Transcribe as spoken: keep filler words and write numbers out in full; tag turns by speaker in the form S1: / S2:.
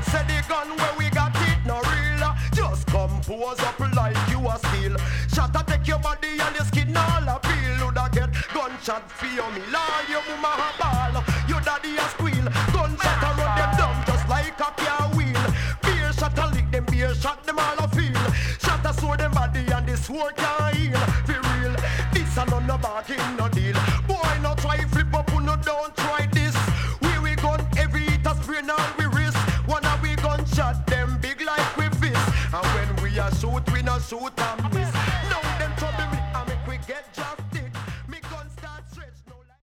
S1: Say the gun where we got it no real. Just compose up like you a steel. Shot a take your body and your skin all a peel. Woulda get gunshot for your me lord, your mama a ball, your daddy a squeal. Gunshot a run them down just like a car wheel. Beer shot a lick them, beer shot them all a feel. Shot a sword them body and the sword can't heal. For real, this a none no bargain no deal.